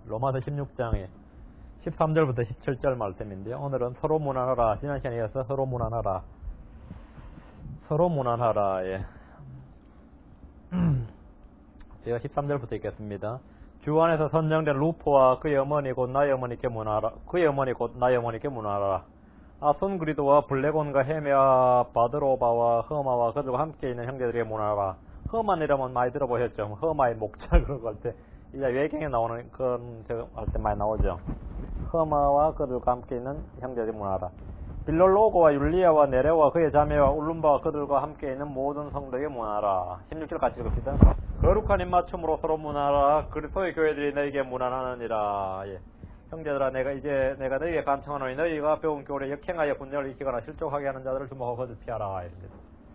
로마서 16장에 13절부터 17절 말씀인데요. 오늘은 서로 무난하라. 지난 시간에 이어서 서로 무난하라. 서로 무난하라. 예. 제가 13절부터 읽겠습니다. 주 안에서 선정된 루포와 그의 어머니 곧 나의 어머니께 문하라. 그의 어머니 곧 나의 어머니께 문하라. 아손그리도와 블레곤과 헤메와 바드로바와 허마와 그들과 함께 있는 형제들에게 문하라. 허만 이라면 많이 들어보셨죠? 허마의 목자 그런 거 할 때 이제 외경에 나오는 그런 저 할 때 많이 나오죠. 허마와 그들과 함께 있는 형제들에게 문하라. 빌롤로고와 율리아와 네레와 그의 자매와 울룸바와 그들과 함께 있는 모든 성도에게 문하라. 16절 같이 읽읍시다. 거룩한 입맞춤으로 서로 문하라. 그리스도의 교회들이 너에게 문안하느니라. 예. 형제들아, 내가 너희에게 간청하노니 너희가 배운 교훈에 역행하여 분열을 일으키거나 실족하게 하는 자들을 주목하고 거듭 피하라. 이렇습니다.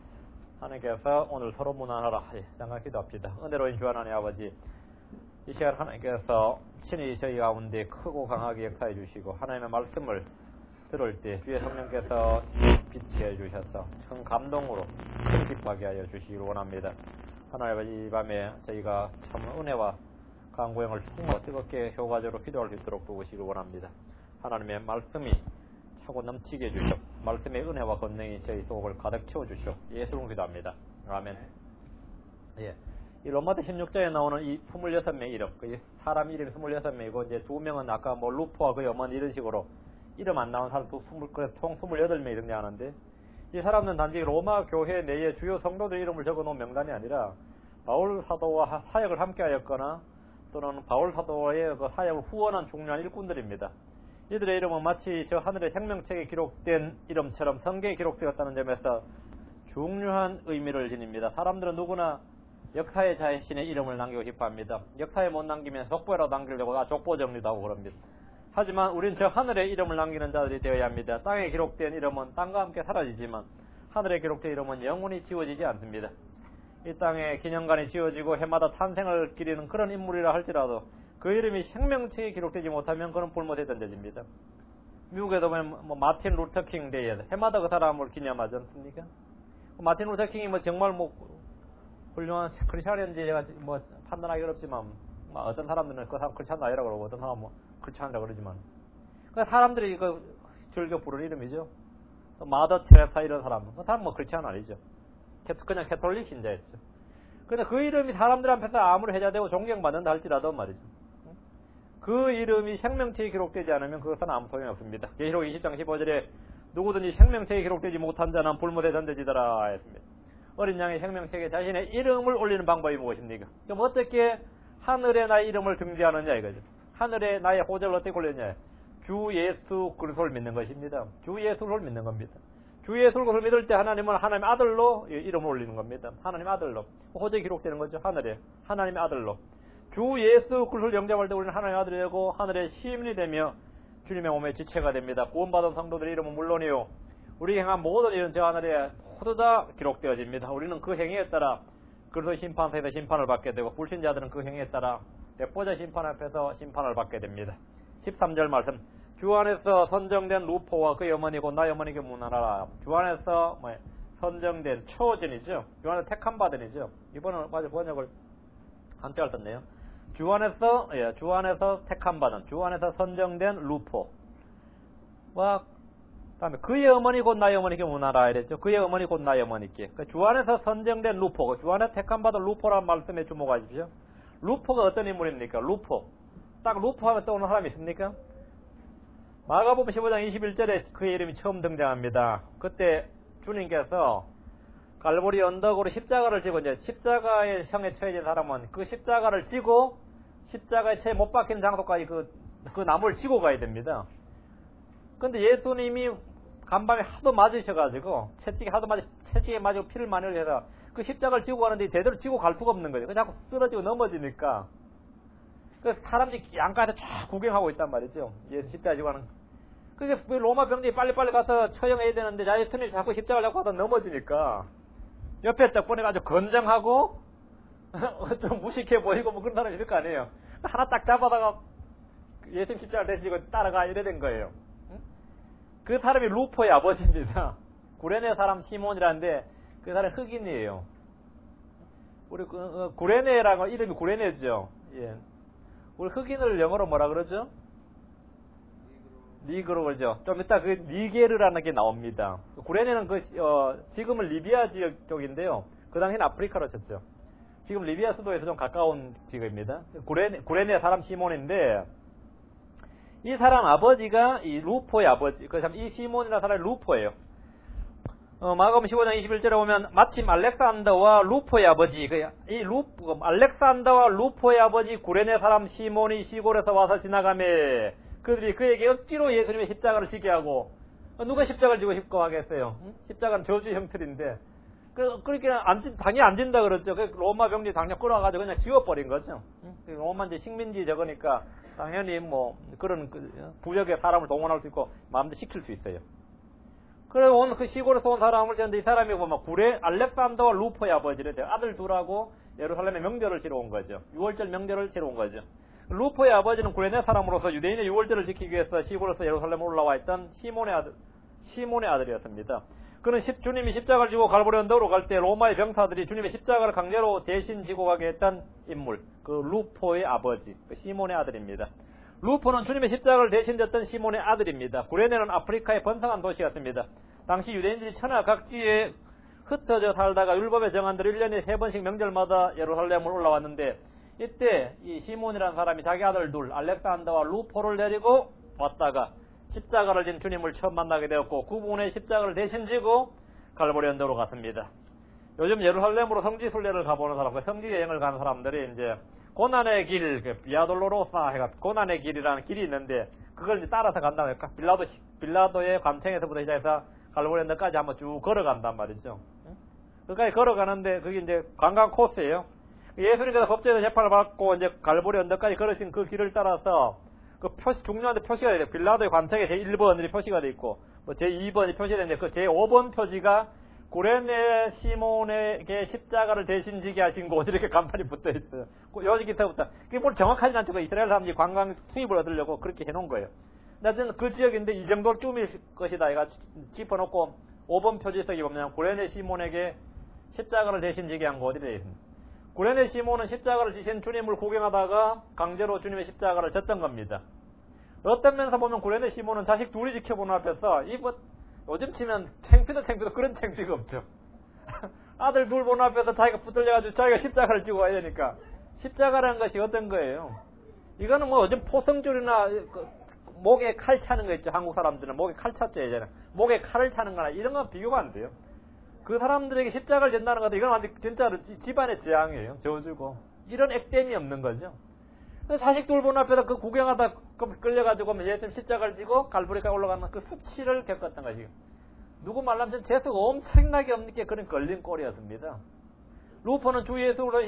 하나님께서 오늘 서로 문안하라. 예, 잠깐 기도합시다. 은혜로운 주 하나님 아버지, 이 시간 하나님께서 친히 저희 가운데 크고 강하게 역사해 주시고 하나님의 말씀을 들을 때 주의 성령께서 빛해 주셔서 큰 감동으로 큰 기뻐하게 하여 주시기를 원합니다. 하나님 아버지, 이 밤에 저희가 참 은혜와 강구형을 충만하고 뜨겁게 효과적으로 기도할 수 있도록 도우시기를 원합니다. 하나님의 말씀이 차고 넘치게 해주시오. 말씀의 은혜와 권능이 저희 속을 가득 채워주시오. 예수로 기도합니다. 아멘. 예. 이 로마서 16장에 나오는 이 26명의 이름, 사람 이름이 26명이고, 이제 2명은 아까 뭐 루포와 그의 어머니 이런 식으로 이름 안 나온 사람 총 28명이 등장하는데, 이 사람은 단지 로마 교회 내의 주요 성도들 이름을 적어 놓은 명단이 아니라 바울 사도와 사역을 함께 하였거나 또는 바울 사도의 그 사역을 후원한 중요한 일꾼들입니다. 이들의 이름은 마치 저 하늘의 생명책에 기록된 이름처럼 성경에 기록되었다는 점에서 중요한 의미를 지닙니다. 사람들은 누구나 역사에 자신의 이름을 남기고 싶어합니다. 역사에 못 남기면 족보라도 남기려고 족보 정리도 하고 그럽니다. 하지만 우리는 저 하늘의 이름을 남기는 자들이 되어야 합니다. 땅에 기록된 이름은 땅과 함께 사라지지만 하늘에 기록된 이름은 영원히 지워지지 않습니다. 이 땅에 기념관이 지어지고 해마다 탄생을 기리는 그런 인물이라 할지라도 그 이름이 생명책에 기록되지 못하면 그는 불못에 던져집니다. 미국에도 보면 뭐 마틴 루터 킹 데이 해마다 그 사람을 기념하지 않습니까? 마틴 루터 킹이 뭐 정말 뭐 훌륭한 크리스찬인지 제가 뭐 판단하기 어렵지만 어떤 사람들은 그 사람 크리스찬 아니라고 그러고 어떤 사람은 뭐 크리스찬이라고 그러지만 그 사람들이 그 즐겨 부르는 이름이죠. 또 마더 테레사 이런 사람, 그 사람 뭐 크리스찬 아니죠. 그냥 캐톨릭 신자였죠. 근데 그 이름이 사람들 앞에서 아무리 해자되고 존경받는다 할지라도 말이죠. 그 이름이 생명책에 기록되지 않으면 그것은 아무 소용이 없습니다. 계시록 20장 15절에 누구든지 생명책에 기록되지 못한 자는 불못에 던져지더라 했습니다. 어린 양의 생명책에 자신의 이름을 올리는 방법이 무엇입니까? 그럼 어떻게 하늘에 나의 이름을 등재하느냐 이거죠. 하늘에 나의 호적을 어떻게 올리느냐. 주 예수 그리스도를 믿는 것입니다. 주 예수를 믿는 겁니다. 주 예수를 믿을 때 하나님은 하나님의 아들로 이름을 올리는 겁니다. 하나님의 아들로. 호적이 기록되는 거죠. 하늘에. 하나님의 아들로. 주 예수 그리스도를 영접할 때 우리는 하나님의 아들이 되고 하늘의 시민이 되며 주님의 몸의 지체가 됩니다. 구원받은 성도들의 이름은 물론이요. 우리 행한 모든 일은 저 하늘에 모두 다 기록되어집니다. 우리는 그 행위에 따라 그리스도 심판서에서 심판을 받게 되고 불신자들은 그 행위에 따라 백보자 심판 앞에서 심판을 받게 됩니다. 13절 말씀. 주 안에서 선정된 루포와 그의 어머니고 나의 어머니에게 문안하라. 주 안에서 선정된 초전이죠. 주 안에서 택한 바들이죠. 이번은 맞아 번역을 한자를 썼네요. 주 안에서 택한 바는 주 안에서 선정된 루포와 다음에 그의 어머니 곧 나의 어머니께 문안하라 이랬죠. 그의 어머니 곧 나의 어머니께. 주 안에서 선정된 루포, 주 안에 택한 바는 루포라는 말씀에 주목하십시오. 루포가 어떤 인물입니까? 루포. 딱 루포 하면 떠오르는 사람이 있습니까? 마가복음 15장 21절에 그의 이름이 처음 등장합니다. 그때 주님께서 갈보리 언덕으로 십자가를 지고 이제 십자가의 형에 처해진 사람은 그 십자가를 지고 십자가에 처해 못 박힌 장소까지 그 나무를 지고 가야 됩니다. 근데 예수님이 간밤에 하도 맞으셔가지고 채찍에 맞고 피를 많이 흘려서 그 십자가를 지고 가는데 제대로 지고 갈 수가 없는 거죠. 자꾸 쓰러지고 넘어지니까. 그 사람들이 양가에서 쫙 구경하고 있단 말이죠. 예수 십자가 지고 가는. 그게 로마 병들이 빨리빨리 가서 처형해야 되는데 예수님이 자꾸 십자가를 잡고 가다 넘어지니까 옆에 딱 보내가지고 건장하고 좀 무식해 보이고 뭐 그런 사람이 있을 거 아니에요. 하나 딱 잡아다가 예수님 십자가를 대시고 따라가 이래 된 거예요. 그 사람이 루포의 아버지입니다. 구레네 사람 시몬이라는데 그 사람이 흑인이에요. 우리 구레네라고 이름이 구레네죠. 예. 우리 흑인을 영어로 뭐라 그러죠? 니그로 그러죠. 좀 이따 그 니게르라는 게 나옵니다. 구레네는 지금은 리비아 지역 쪽인데요. 그 당시에는 아프리카로 쳤죠. 지금 리비아 수도에서 좀 가까운 지역입니다. 구레네 사람 시몬인데, 이 사람 아버지가 이 루포의 아버지, 이 시몬이라는 사람이 루포예요. 마가복음 15장 21절에 보면 마침 알렉산더와 루포의 아버지, 알렉산더와 루포의 아버지 구레네 사람 시몬이 시골에서 와서 지나가매 그들이 그에게 억지로 예수님의 십자가를 지게 하고, 누가 십자가를 지고 싶고 하겠어요? 십자가는 저주의 형틀인데, 그렇게 당연히 안 진다 그랬죠. 로마 병지 당력 끌어가지고 그냥 지워버린 거죠. 로마 이제 식민지 저거니까 당연히 뭐 그런 부역에 사람을 동원할 수 있고 마음대로 시킬 수 있어요. 그래서 온 그 시골에서 온 사람을 쳤는데, 이 사람이 보면 알렉산더와 루포의 아버지를 아들 둘하고 예루살렘에 명절을 치러 온 거죠. 6월절 명절을 치러 온 거죠. 루포의 아버지는 구레네 사람으로서 유대인의 6월절을 지키기 위해서 시골에서 예루살렘에 올라와 있던 시몬의 아들이었습니다. 그는 주님이 십자가를 지고 갈보리 언덕으로 갈 때 로마의 병사들이 주님의 십자가를 강제로 대신 지고 가게 했던 인물, 그 루포의 아버지, 그 시몬의 아들입니다. 루포는 주님의 십자가를 대신 졌던 시몬의 아들입니다. 구레네는 아프리카의 번성한 도시였습니다. 당시 유대인들이 천하 각지에 흩어져 살다가 율법의 정한대로 1년에 3번씩 명절마다 예루살렘을 올라왔는데, 이때 이 시몬이라는 사람이 자기 아들 둘, 알렉산더와 루포를 데리고 왔다가 십자가를 진 주님을 처음 만나게 되었고, 그 부분에 십자가를 대신 지고 갈보리 언덕으로 갔습니다. 요즘 예루살렘으로 성지 순례를 가보는 사람, 성지 여행을 가는 사람들이 이제 고난의 길, 비아돌로로사 해가 고난의 길이라는 길이 있는데, 그걸 이제 따라서 간다고 할까? 빌라도의 관청에서부터 시작해서 갈보리 언덕까지 한번 쭉 걸어간단 말이죠. 그까지 걸어가는데 그게 이제 관광 코스예요. 예수님께서 법정에서 재판을 받고 이제 갈보리 언덕까지 걸으신 그 길을 따라서 그 중요한 표시가 돼요. 빌라도의 관청에 제1번이 표시가 돼 있고, 뭐 제2번이 표시되는데, 그 제5번 표지가 구레네 시몬에게 십자가를 대신 지게 하신 곳, 이렇게 간판이 붙어 있어요. 여기서부터. 그게 뭘 정확하진 않죠. 이스라엘 사람들이 관광 수입을 얻으려고 그렇게 해놓은 거예요. 하여튼 그 지역인데 이 정도쯤일 것이다. 얘가 짚어놓고 5번 표지석이 보면 구레네 시몬에게 십자가를 대신 지게 한 곳이 되어 있습니다. 구레네 시몬은 십자가를 지신 주님을 구경하다가 강제로 주님의 십자가를 졌던 겁니다. 어떤 면에서 보면 구레네 시몬은 자식 둘이 지켜보는 앞에서, 요즘 치면 창피도 그런 창피가 없죠. 아들 둘 보는 앞에서 자기가 붙들려가지고 자기가 십자가를 지고 와야 되니까, 십자가라는 것이 어떤 거예요? 이거는 뭐 요즘 포성줄이나 목에 칼 차는 거 있죠. 한국 사람들은 목에 칼 찼죠, 예전에. 목에 칼을 차는 거나 이런 건 비교가 안 돼요. 그 사람들에게 십자가를 진다는 것도 이건 완전 진짜로 집안의 재앙이에요. 저주고. 이런 액땜이 없는 거죠. 자식 둘 보는 앞에서 그 구경하다 끌려가지고 예수님 십자가를 지고 갈보리까지 올라가는 그 수치를 겪었던 것이에요. 누구 말하면 재수가 엄청나게 없는 게 그런 걸린 꼴이었습니다. 루포는 주 예수로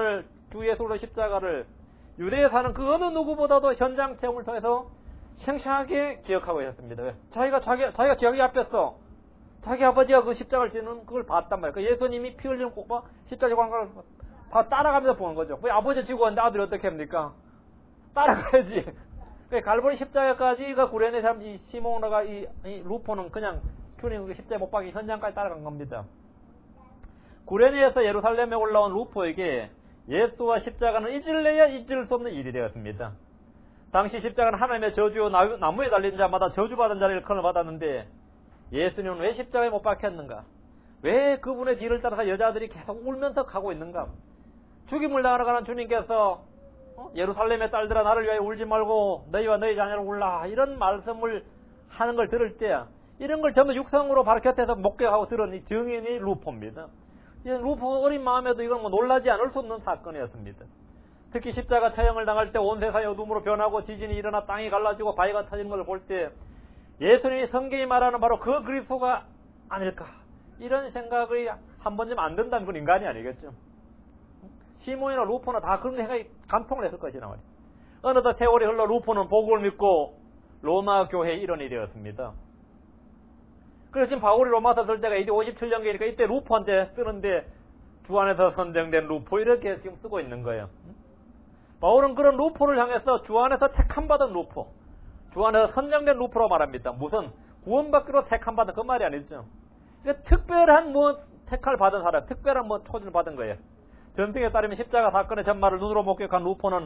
십자가를 유대에 사는 그 어느 누구보다도 현장 체험을 통해서 생생하게 기억하고 있었습니다. 왜? 자기가 자기 앞에서 자기 아버지가 그 십자가를 지는 그걸 봤단 말이에요. 그 예수님이 피 흘리는 꼭봐 십자가 관광을 따라가면서 보는 거죠. 왜 아버지 지고 왔는데 아들이 어떻게 합니까? 따라가야지. 갈보리 십자가까지가 구레네 사람 이 시몬과 이 루포는 그냥 주님 십자가 못 박이 현장까지 따라간 겁니다. 구레네에서 예루살렘에 올라온 루포에게 예수와 십자가는 잊을래야 잊을 수 없는 일이 되었습니다. 당시 십자가는 하나님의 저주요 나무에 달린 자마다 저주받은 자를 일컬어 받았는데, 예수님은 왜 십자가에 못 박혔는가? 왜 그분의 뒤를 따라서 여자들이 계속 울면서 가고 있는가? 죽임을 당하러 가는 주님께서 예루살렘의 딸들아 나를 위하여 울지 말고 너희와 너희 자녀를 울라, 이런 말씀을 하는 걸 들을 때 이런 걸 전부 육성으로 바로 곁에서 목격하고 들은 이 증인이 루포입니다. 루포 어린 마음에도 이건 뭐 놀라지 않을 수 없는 사건이었습니다. 특히 십자가 처형을 당할 때 온 세상이 어둠으로 변하고 지진이 일어나 땅이 갈라지고 바위가 터지는 걸 볼 때 예수님이 성경이 말하는 바로 그 그리스도가 아닐까, 이런 생각이 한 번쯤 안 든다면 그건 인간이 아니겠죠. 시몬이나 루포나 다 그런 생각이 간통을 했을 것이나 말이에요. 어느덧 세월이 흘러 루포는 복음을 믿고 로마 교회의 일원이 되었습니다. 그래서 지금 바울이 로마서 쓸 때가 이제 57년기니까 이때 루포한테 쓰는데 주 안에서 선정된 루포 이렇게 지금 쓰고 있는 거예요. 바울은 그런 루포를 향해서 주 안에서 택함받은 루포, 주 안에서 선정된 루포로 말합니다. 무슨 구원받기로 택함받은 그 말이 아니죠. 그러니까 특별한 택할 받은 사람, 특별한 초대를 받은 거예요. 전승에 따르면 십자가 사건의 전말을 눈으로 목격한 루포는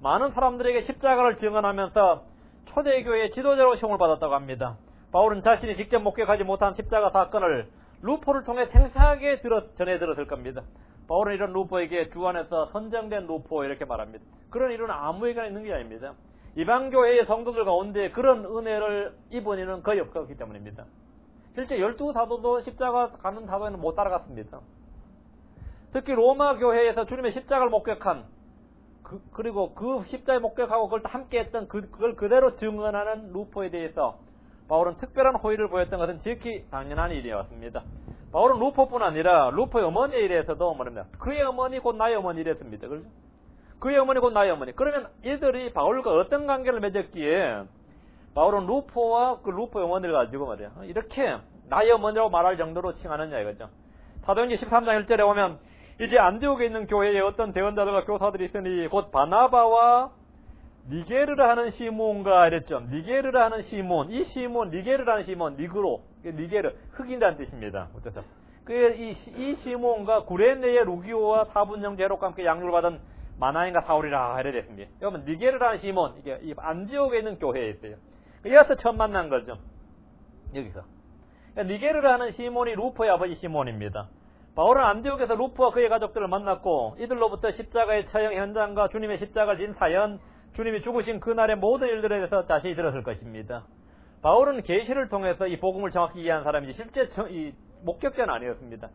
많은 사람들에게 십자가를 증언하면서 초대교회의 지도자로 칭을 받았다고 합니다. 바울은 자신이 직접 목격하지 못한 십자가 사건을 루포를 통해 생생하게 전해 들었을 겁니다. 바울은 이런 루포에게 주 안에서 선정된 루포 이렇게 말합니다. 그런 일은 아무에게나 있는 게 아닙니다. 이방교회의 성도들 가운데 그런 은혜를 입은 이는 거의 없기 때문입니다. 실제 12사도도 십자가 가는 사도에는 못 따라갔습니다. 특히 로마 교회에서 주님의 십자가를 목격한 그리고 그 십자가에 목격하고 그걸 함께 했던 그걸 그대로 증언하는 루포에 대해서 바울은 특별한 호의를 보였던 것은 지극히 당연한 일이었습니다. 바울은 루포뿐 아니라 루포의 어머니에 대해서도 말합니다. 그의 어머니 곧 나의 어머니 이랬습니다. 그렇죠? 그의 어머니 곧 나의 어머니. 그러면 이들이 바울과 어떤 관계를 맺었기에 바울은 루포와 그 루포의 어머니를 가지고 말이야. 이렇게 나의 어머니라고 말할 정도로 칭하느냐 이거죠. 사도행전 13장 1절에 보면 이제 안디옥에 있는 교회에 어떤 대언자들과 교사들이 있으니 곧 바나바와 니게르라 하는 시몬가 이랬죠. 니게르라 하는 시몬. 이 시몬, 니게르라 하는 시몬, 니그로, 니게르, 흑인이라는 뜻입니다. 어쨌든. 이 시몬과 구레네의 루기오와 사분형 제록과 함께 양육을 받은 마나인과 사울이라 이래 됐습니다. 여러분, 니게르라는 시몬, 이게 이 안디옥에 있는 교회에 있어요. 여기서 처음 만난 거죠. 여기서. 니게르라는 시몬이 루포의 아버지 시몬입니다. 바울은 안디옥에서 루포와 그의 가족들을 만났고 이들로부터 십자가의 처형 현장과 주님의 십자가를 진 사연, 주님이 죽으신 그날의 모든 일들에 대해서 자세히 들었을 것입니다. 바울은 계시를 통해서 이 복음을 정확히 이해한 사람이지 실제 이 목격자는 아니었습니다.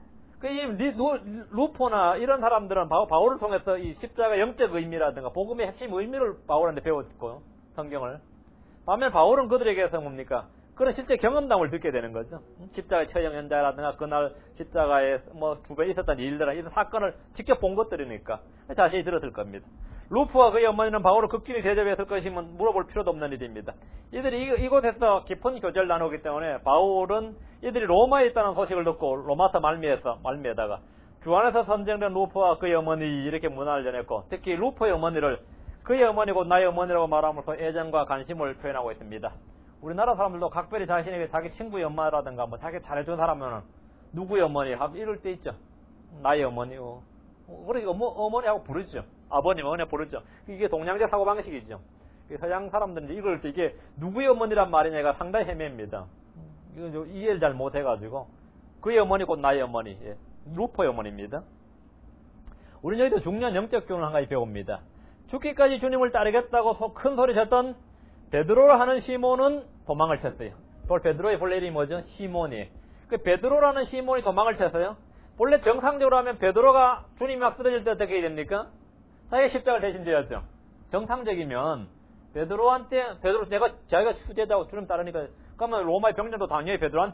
루포나 이런 사람들은 바울을 통해서 이 십자가 영적 의미라든가 복음의 핵심 의미를 바울한테 배웠고 성경을. 반면 바울은 그들에게서 뭡니까? 그런 실제 경험담을 듣게 되는 거죠. 십자가의 처형 현장이라든가 그날 십자가에 주변에 있었던 일들, 이런 사건을 직접 본 것들이니까 자세히 들었을 겁니다. 루프와 그의 어머니는 바울을 극진히 대접했을 것이면 물어볼 필요도 없는 일입니다. 이들이 이곳에서 깊은 교제를 나누기 때문에 바울은 이들이 로마에 있다는 소식을 듣고 로마서 말미에다가 주 안에서 선정된 루프와 그의 어머니 이렇게 문안을 전했고 특히 루프의 어머니를 그의 어머니고 나의 어머니라고 말함으로써 애정과 관심을 표현하고 있습니다. 우리나라 사람들도 각별히 자신에게 자기 친구의 엄마라든가 자기 잘해준 사람은 누구의 어머니 이럴 때 있죠. 나의 어머니요. 그러니까 어머니하고 부르죠. 아버님, 어머니 부르죠. 이게 동양제 사고방식이죠. 서양 사람들은 이걸 때 이게 누구의 어머니란 말이냐가 상당히 헤매입니다. 이거 이해를 잘 못해가지고 그의 어머니 곧 나의 어머니, 루포의 어머니입니다. 우리는 여기서 중요한 영적 교훈을 한 가지 배웁니다. 죽기까지 주님을 따르겠다고 큰 소리 쳤던 베드로라 하는 시몬은 도망을 쳤어요. 베드로의 본래 이름이 뭐죠? 시몬이. 그 베드로라는 시몬이 도망을 쳤어요. 본래 정상적으로 하면 베드로가 주님이 막 쓰러질 때 어떻게 해야 됩니까? 자기가 십자가를 대신 져야죠. 정상적이면 베드로한테 자기가 수제자고 주님 따르니까 그러면 로마의 병정도 당연히 베드로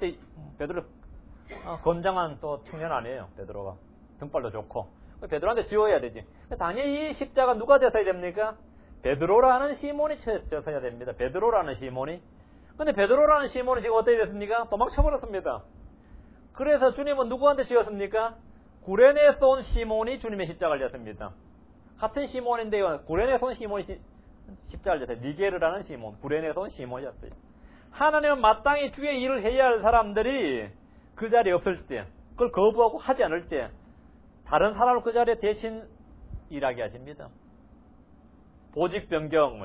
건장한 또 청년 아니에요. 베드로가 등발도 좋고 베드로한테 지워야 되지. 당연히 이 십자가 누가 져서야 됩니까? 베드로라는 시몬이 져서야 됩니다. 베드로라는 시몬이. 근데 베드로라는 시몬이 지금 어떻게 됐습니까? 도망쳐버렸습니다. 그래서 주님은 누구한테 지었습니까? 구레네에서 온 시몬이 주님의 십자가를 졌습니다. 같은 시몬인데요. 구레네에서 온 시몬이 십자가를 졌어요. 니게르라는 시몬. 구레네에서 온 시몬이었어요. 하나님은 마땅히 주의 일을 해야 할 사람들이 그 자리에 없을 때, 그걸 거부하고 하지 않을 때 다른 사람을 그 자리에 대신 일하게 하십니다. 보직 변경.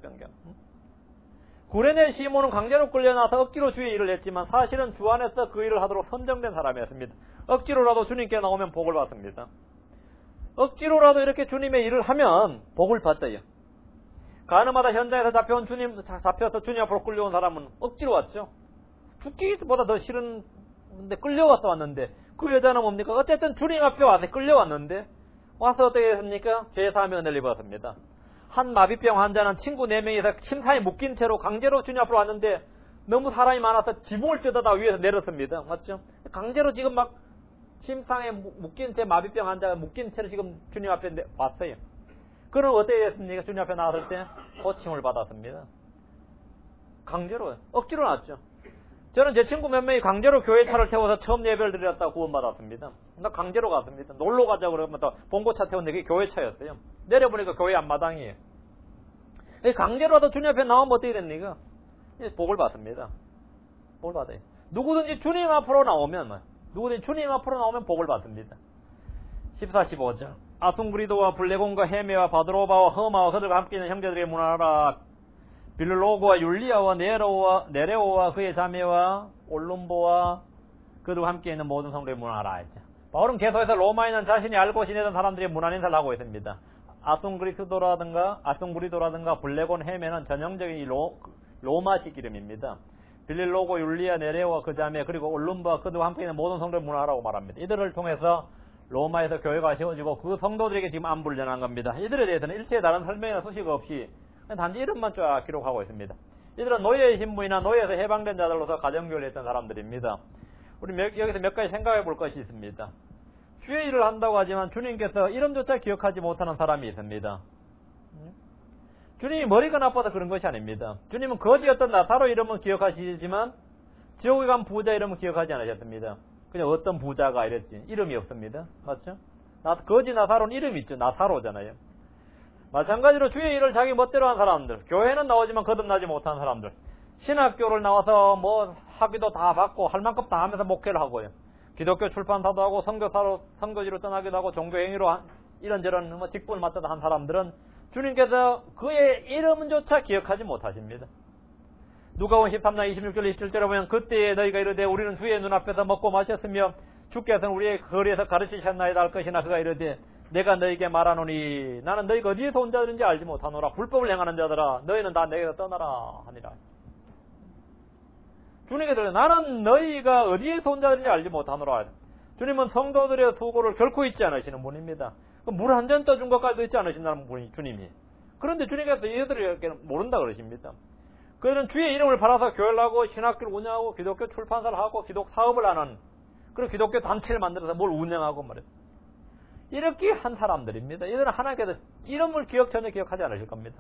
구레네 시몬은 강제로 끌려나서 억지로 주의 일을 했지만 사실은 주 안에서 그 일을 하도록 선정된 사람이었습니다. 억지로라도 주님께 나오면 복을 받습니다. 억지로라도 이렇게 주님의 일을 하면 복을 받아요. 가늠하다 현장에서 잡혀서 주님 앞으로 끌려온 사람은 억지로 왔죠. 죽기보다 더 싫은데 끌려와서 왔는데 그 여자는 뭡니까? 어쨌든 주님 앞에 와서 끌려왔는데 와서 어떻게 했습니까? 죄사함의 은혜를 입었습니다. 한 마비병 환자는 친구 4명이서 침상에 묶인 채로 강제로 주님 앞으로 왔는데 너무 사람이 많아서 지붕을 뜯어다 위에서 내렸습니다. 맞죠? 강제로 지금 막 침상에 묶인 채 마비병 환자가 묶인 채로 지금 주님 앞에 왔어요. 그럼 어떻게 됐습니까? 주님 앞에 나왔을 때 고침을 받았습니다. 강제로, 억지로 나왔죠. 저는 제 친구 몇 명이 강제로 교회 차를 태워서 처음 예배를 드렸다고 구원받았습니다. 나 강제로 갔습니다. 놀러 가자고 그러면 또 봉고차 태웠는데 그게 교회 차였어요. 내려보니까 교회 앞마당이에요. 강제로라도 주님 앞에 나오면 어떻게 됩니까? 복을 받습니다. 복을 받아요. 누구든지 주님 앞으로 나오면 복을 받습니다. 14, 15절. 아숭그리도와 블레곤과 헤메와 바드로바와 허마와 그들과 함께 있는 형제들에게 문하라. 빌로고와 율리아와 네레오와 그의 자매와 올lum보와 그들과 함께 있는 모든 성도에게 문하라 했죠. 바울은 계속해서 로마에 있는 자신이 알고 지내던 사람들이 문안 인사를 하고 있습니다. 아숭그리도라든가 블레곤 헤메는 전형적인 로마식 이름입니다. 빌로고 율리아 네레오와 그 자매 그리고 올lum보와 그들과 함께 있는 모든 성도에게 문하라고 말합니다. 이들을 통해서 로마에서 교회가 세워지고 그 성도들에게 지금 안부를 전한 겁니다. 이들에 대해서는 일체의 다른 설명이나 소식 없이 단지 이름만 쫙 기록하고 있습니다. 이들은 노예의 신분이나 노예에서 해방된 자들로서 가정교회를 했던 사람들입니다. 우리 여기서 몇 가지 생각해 볼 것이 있습니다. 주의 일을 한다고 하지만 주님께서 이름조차 기억하지 못하는 사람이 있습니다. 주님이 머리가 나빠서 그런 것이 아닙니다. 주님은 거지였던 나사로 이름은 기억하시지만 지옥에 간 부자 이름은 기억하지 않으셨습니다. 그냥 어떤 부자가 이랬지. 이름이 없습니다. 맞죠? 거지 나사로는 이름이 있죠. 나사로잖아요. 마찬가지로 주의 일을 자기 멋대로 한 사람들, 교회는 나오지만 거듭나지 못한 사람들, 신학교를 나와서 뭐 학위도 다 받고 할 만큼 다 하면서 목회를 하고요. 기독교 출판사도 하고 선교지로 떠나기도 하고 종교행위로 이런저런 뭐 직분을 맡아서 한 사람들은 주님께서 그의 이름조차 기억하지 못하십니다. 누가복음 13장 26절 27절에 보면 그때에 너희가 이르되 우리는 주의 눈앞에서 먹고 마셨으며 주께서는 우리의 거리에서 가르치셨나이다 할 것이나 그가 이르되 내가 너희에게 말하노니 나는 너희가 어디에서 온 자들인지 알지 못하노라. 불법을 행하는 자들아 너희는 다 내게서 떠나라 하니라. 주님께서 나는 너희가 어디에서 온 자들인지 알지 못하노라. 주님은 성도들의 수고를 결코 잊지 않으시는 분입니다. 물 한 잔 떠준 것까지도 잊지 않으신다는 분이 주님이. 그런데 주님께서 이들에게 모른다 그러십니다. 그들은 주의 이름을 팔아서 교회를 하고 신학교를 운영하고 기독교 출판사를 하고 기독 사업을 하는 그리고 기독교 단체를 만들어서 뭘 운영하고 말이에요. 이렇게 한 사람들입니다. 이들은 하나님께서 이름을 전혀 기억하지 않으실 겁니다.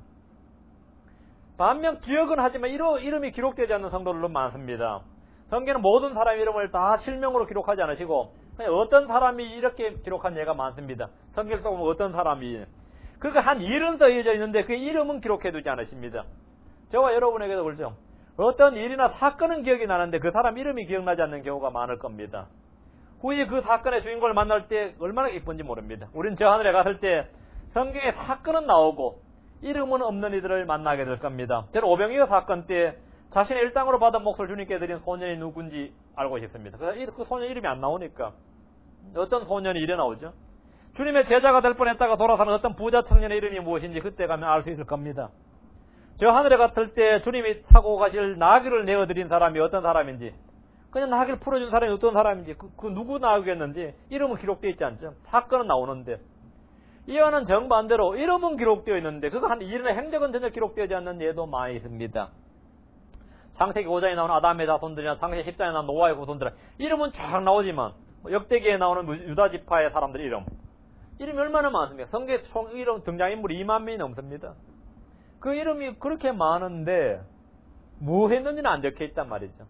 반면 기억은 하지만 이름이 기록되지 않는 성도들도 많습니다. 성경에는 모든 사람 이름을 다 실명으로 기록하지 않으시고 그냥 어떤 사람이 이렇게 기록한 예가 많습니다. 성경 속에 보면 어떤 사람이 그러니까 한 일은 써져 있는데 그 이름은 기록해두지 않으십니다. 저와 여러분에게도 그렇죠. 어떤 일이나 사건은 기억이 나는데 그 사람 이름이 기억나지 않는 경우가 많을 겁니다. 후에 그 사건의 주인공을 만날 때 얼마나 기쁜지 모릅니다. 우린 저 하늘에 갔을 때 성경에 사건은 나오고 이름은 없는 이들을 만나게 될 겁니다. 저는 오병이어 사건 때 자신의 일당으로 받은 몫을 주님께 드린 소년이 누군지 알고 싶습니다. 그래서 그 소년 이름이 안 나오니까 어떤 소년이 이래 나오죠. 주님의 제자가 될 뻔했다가 돌아서는 어떤 부자 청년의 이름이 무엇인지 그때 가면 알 수 있을 겁니다. 저 하늘에 갔을 때 주님이 타고 가실 나귀를 내어드린 사람이 어떤 사람인지 그냥 나귀를 풀어준 사람이 어떤 사람인지 그 누구 나귀였는지 이름은 기록되어 있지 않죠. 사건은 나오는데 이와는 정반대로 이름은 기록되어 있는데 그거 한 일이나 행적은 전혀 기록되지 않는 예도 많이 있습니다. 창세기 5장에 나오는 아담의 자손들이나 창세기 10장에 나오는 노아의 후손들 이름은 쫙 나오지만 역대기에 나오는 유다 지파의 사람들 이름이 얼마나 많습니까? 성경에 총 이름 등장인물이 2만 명이 넘습니다. 그 이름이 그렇게 많은데 뭐 했는지는 안 적혀 있단 말이죠.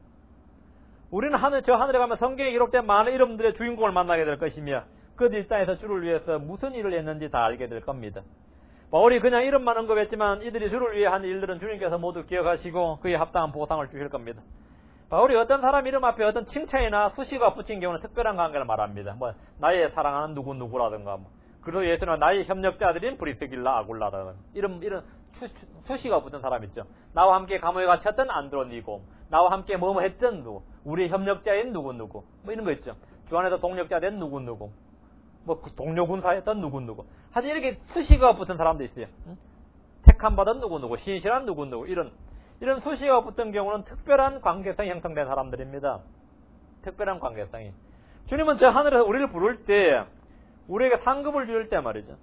우리는 저 하늘에 가면 성경에 기록된 많은 이름들의 주인공을 만나게 될 것이며 그들 일상에서 주를 위해서 무슨 일을 했는지 다 알게 될 겁니다. 바울이 그냥 이름만 언급했지만 이들이 주를 위해 한 일들은 주님께서 모두 기억하시고 그에 합당한 보상을 주실 겁니다. 바울이 어떤 사람 이름 앞에 어떤 칭찬이나 수식어가 붙인 경우는 특별한 관계를 말합니다. 뭐 나의 사랑하는 누구누구라든가 그리고 예수는 나의 협력자들인 브리스길라 아굴라라는 이런 수식어가 붙은 사람 있죠. 나와 함께 감옥에 갇혔던 안드로니고 나와 함께 뭐뭐 했던 누구 우리 협력자인 누구누구 뭐 이런 거 있죠. 주 안에서 동력자 된 누구누구 뭐 동료 군사였던 누구누구 하여튼 이렇게 수식어가 붙은 사람도 있어요. 택함받은 누구누구 신실한 누구누구 이런 수식어가 붙은 경우는 특별한 관계성이 형성된 사람들입니다. 특별한 관계성이. 주님은 저 하늘에서 우리를 부를 때 우리에게 상급을 줄 때 말이죠.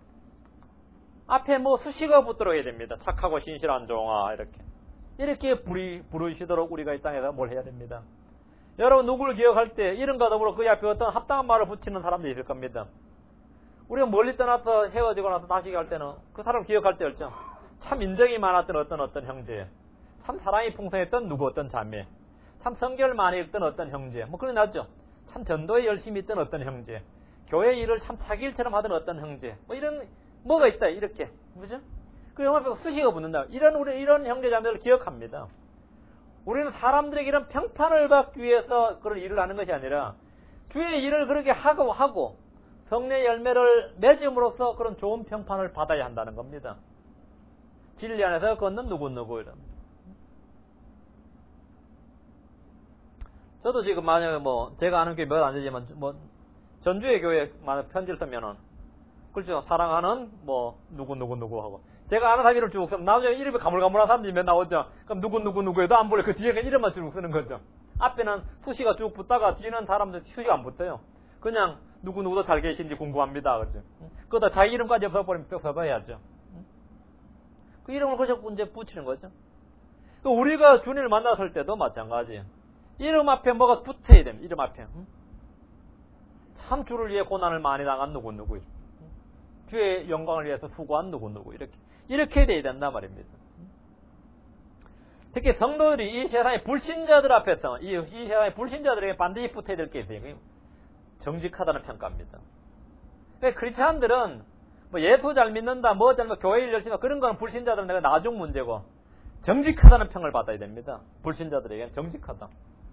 앞에 뭐 수식어가 붙도록 해야 됩니다. 착하고 신실한 종아 이렇게 부르시도록 우리가 이 땅에서 뭘 해야 됩니다. 여러분 누구를 기억할 때 이름과 더불어 그 앞에 어떤 합당한 말을 붙이는 사람도 있을 겁니다. 우리가 멀리 떠나서 헤어지고 나서 다시 갈 때는 그 사람을 기억할 때였죠. 참 인정이 많았던 어떤 형제, 참 사랑이 풍성했던 누구 어떤 자매, 참 성경을 많이 읽던 어떤 형제, 뭐 그런 났죠. 참 전도에 열심히 있던 어떤 형제, 교회 일을 참 자기 일처럼 하던 어떤 형제, 뭐 이런 뭐가 있다 이렇게, 그죠? 그 영화 앞에 수식어 붙는다. 이런 형제 자매들을 기억합니다. 우리는 사람들에게 이런 평판을 받기 위해서 그런 일을 하는 것이 아니라 주의 일을 그렇게 하고 성례 열매를 맺음으로써 그런 좋은 평판을 받아야 한다는 겁니다. 진리 안에서 걷는 누구누구 이런. 저도 지금 만약에 제가 아는 교회 몇 안 되지만 전주의 교회 만약 편지를 쓰면은 그렇죠. 사랑하는 누구누구 하고 제가 아는 사람 이름 쭉 쓰면 나중에 이름이 가물가물한 사람들이 몇 나오죠. 그럼 누구누구에도 안 보여. 그 뒤에 이름만 쭉 쓰는 거죠. 앞에는 수시가 쭉 붙다가 뒤에는 사람들 수시가 안 붙어요. 그냥 누구누구도 잘 계신지 궁금합니다. 그렇죠. 그러다 자기 이름까지 써버리면 또 써봐야죠. 그 이름을 그저 이제 붙이는 거죠. 우리가 주님을 만났을 때도 마찬가지예요. 이름 앞에 뭐가 붙어야 됩니다. 이름 앞에. 참 주를 위해 고난을 많이 당한 누구누구. 주의 영광을 위해서 수고한 누구누구. 이렇게 돼야 된단 말입니다. 특히 성도들이 이 세상의 불신자들 앞에서, 이 세상의 불신자들에게 반드시 붙어야 될 게 있어요. 정직하다는 평가입니다. 크리스찬들은 예수 잘 믿는다, 교회 일 열심히 그런 건 불신자들은 내가 나중 문제고, 정직하다는 평을 받아야 됩니다. 불신자들에게는 정직하다.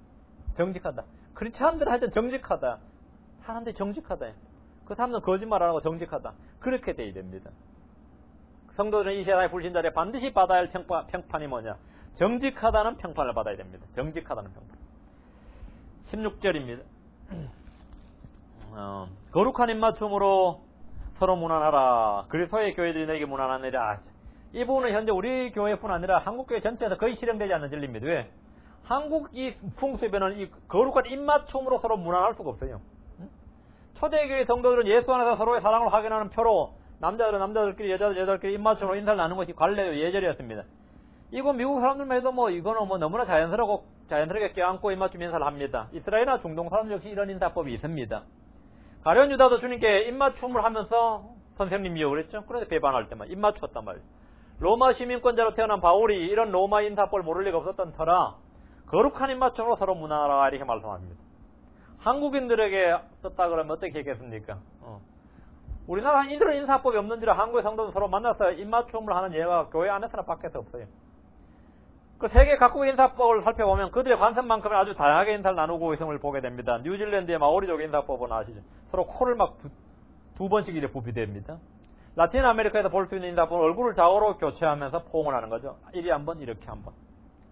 크리스찬들은 하여튼 정직하다. 사람들이 정직하다. 그 사람들은 거짓말 안 하고 정직하다. 그렇게 돼야 됩니다. 성도들은 이 세상의 불신자들에게 반드시 받아야 할 평판이 뭐냐? 정직하다는 평판을 받아야 됩니다. 정직하다는 평판. 16절입니다. 거룩한 입맞춤으로 서로 무난하라. 그리스도의 교회들이 너에게 무난하느니라. 이 부분은 현재 우리 교회뿐 아니라 한국교회 전체에서 거의 실행되지 않는 진리입니다. 왜? 한국 이 풍습에는 이 거룩한 입맞춤으로 서로 무난할 수가 없어요. 초대교회 성도들은 예수 안에서 서로의 사랑을 확인하는 표로 남자들은 남자들끼리 여자들끼리 입맞춤으로 인사를 나누는 것이 관례요 예절이었습니다. 이거 미국 사람들만 해도 이거는 너무나 자연스럽게 껴안고 입맞춤 인사를 합니다. 이스라엘이나 중동 사람들 역시 이런 인사법이 있습니다. 가룟 유다도 주님께 입맞춤을 하면서 선생님이요 그랬죠. 그래서 배반할 때만 입맞췄단 말이에요. 로마 시민권자로 태어난 바울이 이런 로마 인사법을 모를 리가 없었던 터라 거룩한 입맞춤으로 서로 무난하라 이렇게 말씀합니다. 한국인들에게 썼다 그러면 어떻게 했겠습니까? 우리나라 이런 인사법이 없는지라 한국의 성도들 서로 만나서 입맞춤을 하는 예가 교회 안에서나 밖에서 없어요. 그 세계 각국의 인사법을 살펴보면 그들의 관습만큼은 아주 다양하게 인사를 나누고 있음을 보게 됩니다. 뉴질랜드의 마오리족 인사법은 아시죠? 서로 코를 두 번씩 이렇게 부비댑니다. 라틴 아메리카에서 볼 수 있는 인사법은 얼굴을 좌우로 교체하면서 포옹을 하는 거죠. 이리 한 번, 이렇게 한 번.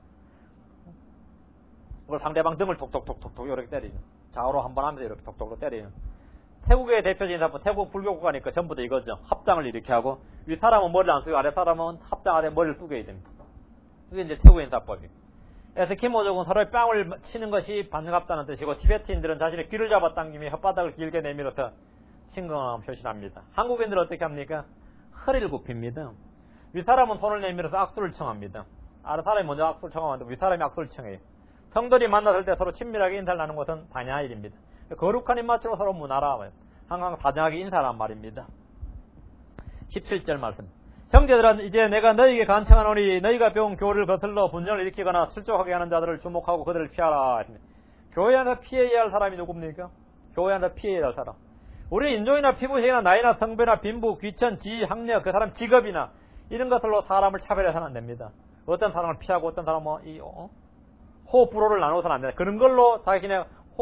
그걸 상대방 등을 톡톡톡톡 이렇게 때리죠. 좌우로 한 번 하면서 이렇게 톡톡톡 때리죠. 태국의 대표적인 인사법, 태국 불교 국가니까 전부 다 이거죠. 합장을 이렇게 하고 위 사람은 머리를 안 쓰고 아래 사람은 합장 아래 머리를 쓰게 해야 됩니다. 그게 이제 태국의 인사법이에요. 에스키모족은 서로의 뺨을 치는 것이 반갑다는 뜻이고 티베트인들은 자신의 귀를 잡아당기며 혓바닥을 길게 내밀어서 신경함을 표시합니다. 한국인들은 어떻게 합니까? 허리를 굽힙니다. 윗사람은 손을 내밀어서 악수를 청합니다. 아랫사람이 먼저 악수를 청하면 윗사람이 악수를 청해요. 성들이 만났을 때 서로 친밀하게 인사를 나누는 것은 당연한 일입니다. 거룩한 입맞춤으로 서로 무난하라. 항상 다정하게 인사란 말입니다. 17절 말씀. 형제들아 이제 내가 너희에게 간청하노니 너희가 배운 교리를 거슬러 분쟁을 일으키거나 실족하게 하는 자들을 주목하고 그들을 피하라. 교회 안에서 피해야 할 사람이 누굽니까? 교회 안에서 피해야 할 사람. 우리 인종이나 피부색이나 나이나 성별이나 빈부, 귀천, 지위, 학력, 그 사람 직업이나 이런 것들로 사람을 차별해서는 안 됩니다. 어떤 사람을 피하고 어떤 사람은 호, 불호를 나누어서는 안 된다. 그런 걸로 자기네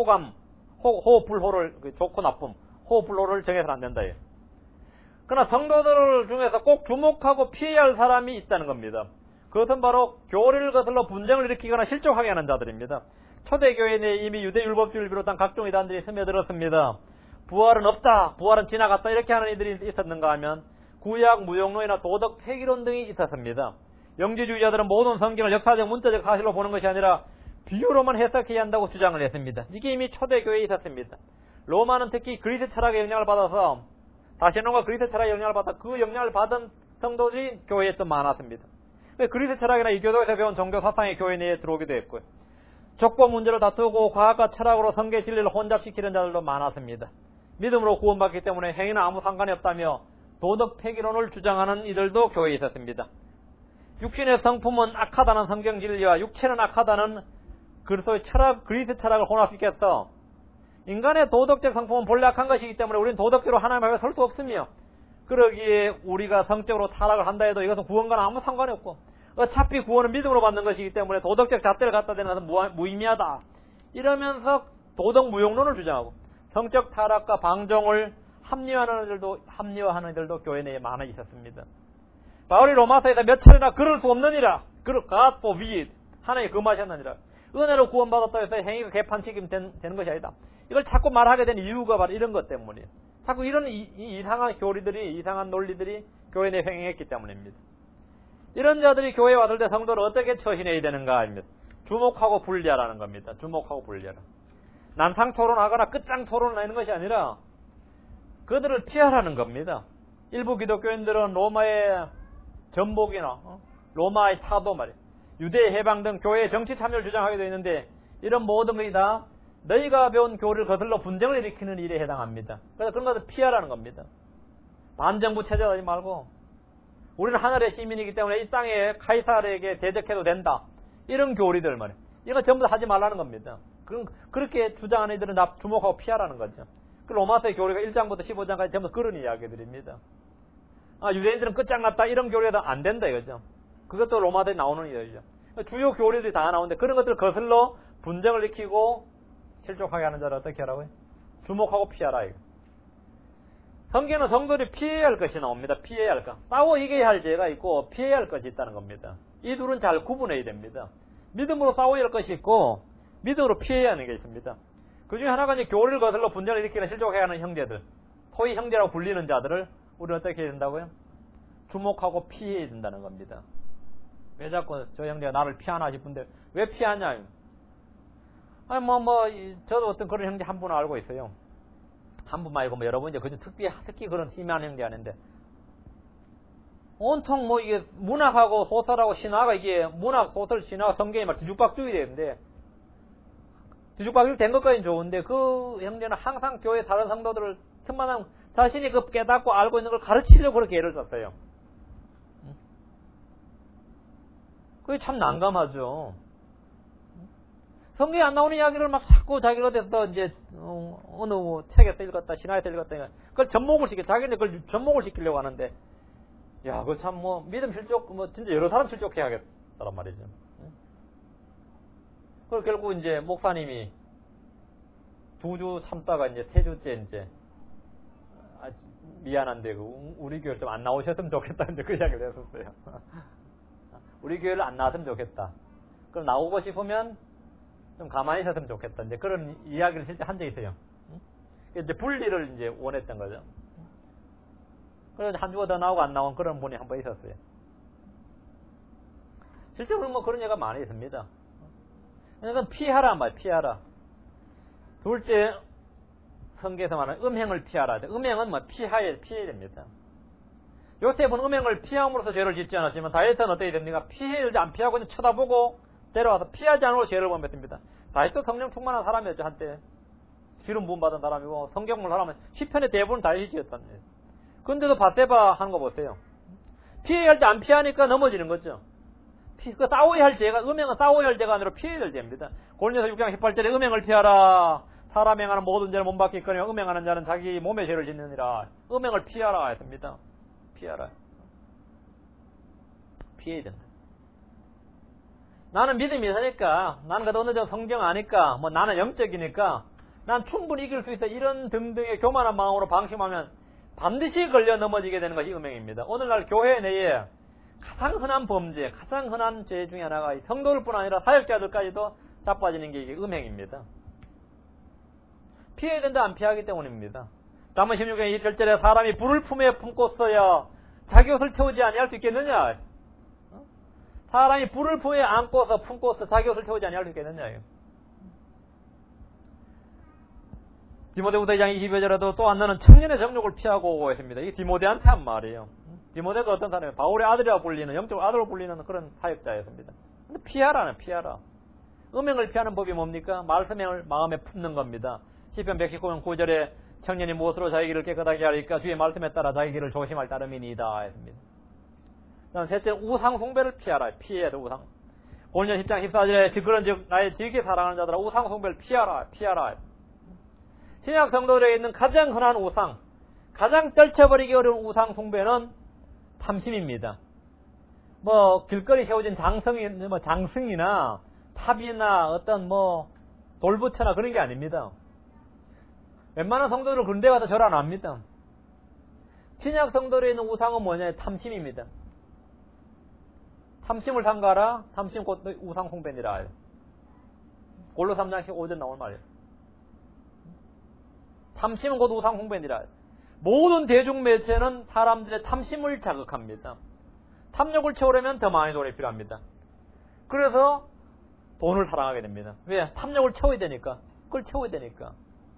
호, 불호를 좋고 나쁨, 호, 불호를 정해서는 안 된다. 그러나 성도들 중에서 꼭 주목하고 피해야 할 사람이 있다는 겁니다. 그것은 바로 교리를 거슬러 분쟁을 일으키거나 실족하게 하는 자들입니다. 초대교회 내에 이미 유대율법주의를 비롯한 각종 이단들이 스며들었습니다. 부활은 없다, 부활은 지나갔다 이렇게 하는 이들이 있었는가 하면 구약, 무용론이나 도덕, 폐기론 등이 있었습니다. 영지주의자들은 모든 성경을 역사적, 문자적 사실로 보는 것이 아니라 비유로만 해석해야 한다고 주장을 했습니다. 이게 이미 초대교회에 있었습니다. 로마는 특히 그리스 철학의 영향을 받아서 다시론과 그리스 철학의 영향을 받아 그 영향을 받은 성도들이 교회에 좀 많았습니다. 그리스 철학이나 이교도에서 배운 종교 사상이 교회 내에 들어오기도 했고요. 족보 문제로 다투고 과학과 철학으로 성계 진리를 혼잡시키는 자들도 많았습니다. 믿음으로 구원받기 때문에 행위는 아무 상관이 없다며 도덕 폐기론을 주장하는 이들도 교회에 있었습니다. 육신의 성품은 악하다는 성경 진리와 육체는 악하다는 그리스도의 철학, 그리스 철학을 혼합시켜서 인간의 도덕적 성품은 본래 악한 것이기 때문에 우리는 도덕적으로 하나님 앞에 설 수 없으며 그러기에 우리가 성적으로 타락을 한다 해도 이것은 구원과는 아무 상관이 없고 어차피 구원은 믿음으로 받는 것이기 때문에 도덕적 잣대를 갖다 대는 것은 무의미하다. 이러면서 도덕 무용론을 주장하고 성적 타락과 방종을 합리화하는 이들도 교회 내에 많아 있었습니다. 바울이 로마서에서 몇 차례나 그럴 수 없느니라. God forbid. 하나님이 금하셨느니라. 은혜로 구원받았다 해서 행위가 개판시키면 되는 것이 아니다. 이걸 자꾸 말하게 된 이유가 바로 이런 것 때문이에요. 자꾸 이런 이상한 교리들이, 이상한 논리들이 교회 내에 횡행했기 때문입니다. 이런 자들이 교회에 왔을 때 성도를 어떻게 처신해야 되는가 입니다. 주목하고 분리하라는 겁니다. 주목하고 분리하라. 난상 토론하거나 끝장 토론을 하는 것이 아니라 그들을 피하라는 겁니다. 일부 기독교인들은 로마의 전복이나 로마의 타도 말이에요. 유대 해방 등 교회의 정치 참여를 주장하게 되어 있는데 이런 모든 것이 다 너희가 배운 교리를 거슬러 분쟁을 일으키는 일에 해당합니다. 그래서 그런 것을 피하라는 겁니다. 반정부 체제를 하지 말고 우리는 하늘의 시민이기 때문에 이 땅에 카이사르에게 대적해도 된다. 이런 교리들 말이에요. 이거 전부 다 하지 말라는 겁니다. 그렇게 주장하는 이들은 주목하고 피하라는 거죠. 그 로마서의 교리가 1장부터 15장까지 전부 그런 이야기들입니다. 유대인들은 끝장났다 이런 교리가 안 된다 이거죠. 그것도 로마서에 나오는 이야기죠. 주요 교리들이 다 나오는데 그런 것들을 거슬러 분쟁을 일으키고 실족하게 하는 자를 어떻게 하라고요? 주목하고 피하라 이거. 성경은 성도들이 피해야 할 것이 나옵니다. 피해야 할 것. 싸워 이겨야 할 죄가 있고 피해야 할 것이 있다는 겁니다. 이 둘은 잘 구분해야 됩니다. 믿음으로 싸워야 할 것이 있고 믿음으로 피해야 하는 게 있습니다. 그 중에 하나가 이제 교리를 거슬러 분쟁을 일으키는 실족하게 하는 형제들, 소위 형제라고 불리는 자들을 우리는 어떻게 해야 된다고요? 주목하고 피해야 된다는 겁니다. 왜 자꾸 저 형제가 나를 피하나 싶은데 왜 피하냐? 저도 어떤 그런 형제 한 분을 알고 있어요. 한 분 말고 여러 분 이제 그중 특히 그런 심한 형제 아닌데 온통 이게 문학하고 소설하고 신화가 이게 문학, 소설, 신화, 성경이 막 뒤죽박죽이 되는데 뒤죽박죽 된 것까지는 좋은데 그 형제는 항상 교회 다른 성도들을 틈만한 자신이 그 깨닫고 알고 있는 걸 가르치려고 그렇게 애를 썼어요. 그게 참 난감하죠. 성경에 안 나오는 이야기를 막 자꾸 자기가 어디서 이제 어느 책에서 읽었다, 신화에서 읽었다, 그걸 접목을 자기는 그걸 접목을 시키려고 하는데, 야, 그거 참 믿음 실족, 진짜 여러 사람 실족해야겠다란 말이죠. 그걸 결국 이제 목사님이 2주 참다가 이제 3주째 이제 미안한데 우리 교회 좀 안 나오셨으면 좋겠다 이제 그 이야기를 했었어요. 우리 교회를 안 나왔으면 좋겠다. 그럼 나오고 싶으면 좀 가만히 있었으면 좋겠다. 이제 그런 이야기를 실제 한 적이 있어요. 이제 분리를 이제 원했던 거죠. 그래서 한 주가 더 나오고 안 나온 그런 분이 한 번 있었어요. 실제로 그런 얘기가 많이 있습니다. 그러니까 피하란 말이에요. 피하라. 둘째, 성경에서 말하는 음행을 피하라. 음행은 피해야 됩니다. 요셉은 음행을 피함으로써 죄를 짓지 않았지만 다윗은 어떻게 됩니까? 피해를 안 피하고 그냥 쳐다보고 데려와서 피하지 않으로 죄를 범했습니다. 다윗도 성령 충만한 사람이었죠. 한때 기름 부음 받은 사람이고 성경을 사람은 시편의 대부분 다윗이 지었답니다. 근데도 바세바 하는 거 보세요. 피해야 할 때 안 피하니까 넘어지는 거죠. 그 싸워야 할 죄가, 음행은 싸워야 할 죄가 아니라 피해야 할 죄입니다. 고린도서 6장 18절에 음행을 피하라. 사람 행하는 모든 죄를 몸박기거니와 음행하는 자는 자기 몸의 죄를 짓느니라. 음행을 피하라 했습니다. 피하라. 피해야 된다. 나는 믿음이 있으니까, 나는 그래도 어느 정도 성경 아니까, 나는 영적이니까, 난 충분히 이길 수 있어. 이런 등등의 교만한 마음으로 방심하면 반드시 걸려 넘어지게 되는 것이 음행입니다. 오늘날 교회 내에 가장 흔한 범죄, 가장 흔한 죄 중에 하나가 성도들 뿐 아니라 사역자들까지도 자빠지는 게 이게 음행입니다. 피해야 된다, 안 피하기 때문입니다. 잠언 16장 1절에 사람이 불을 품에 품고서야 자기 옷을 태우지 아니할 수 있겠느냐? 사람이 불을 품에 안고서 품고서 자기 옷을 태우지 아니할 수 있겠느냐? 디모데후서 2장 22절에도 또한 너는 청년의 정욕을 피하고 오고 했습니다. 이게 디모데한테 한 말이에요. 디모데가 어떤 사람이에요? 바울의 아들이라 불리는, 영적 아들로 불리는 그런 사역자였습니다. 근데 피하라. 음행을 피하는 법이 뭡니까? 말씀을 마음에 품는 겁니다. 시편 119편 9절에 청년이 무엇으로 자기 길을 깨끗하게 하리까? 주의 말씀에 따라 자기 길을 조심할 따름이니이다 했습니다. 그다음 셋째, 우상 숭배를 피하라. 피해야 돼, 우상. 고린도서 10장 14절에 그런즉 나의 지극히 사랑하는 자들아 우상 숭배를 피하라. 신약 성도들에게 있는 가장 흔한 우상, 가장 떨쳐버리기 어려운 우상 숭배는 탐심입니다. 길거리 세워진 장승이나 탑이나 어떤 돌부처나 그런 게 아닙니다. 웬만한 성도들은 그런 데 가서 절 안 합니다. 신약 성도에 있는 우상은 뭐냐? 탐심입니다. 탐심을 삼가라. 탐심 곧 우상 숭배니라. 골로 3장 15절 나오는 말이에요. 탐심은 곧 우상 숭배니라. 모든 대중 매체는 사람들의 탐심을 자극합니다. 탐욕을 채우려면 더 많이 돈이 필요합니다. 그래서 돈을 사랑하게 됩니다. 왜? 탐욕을 채워야 되니까. 그걸 채워야 되니까.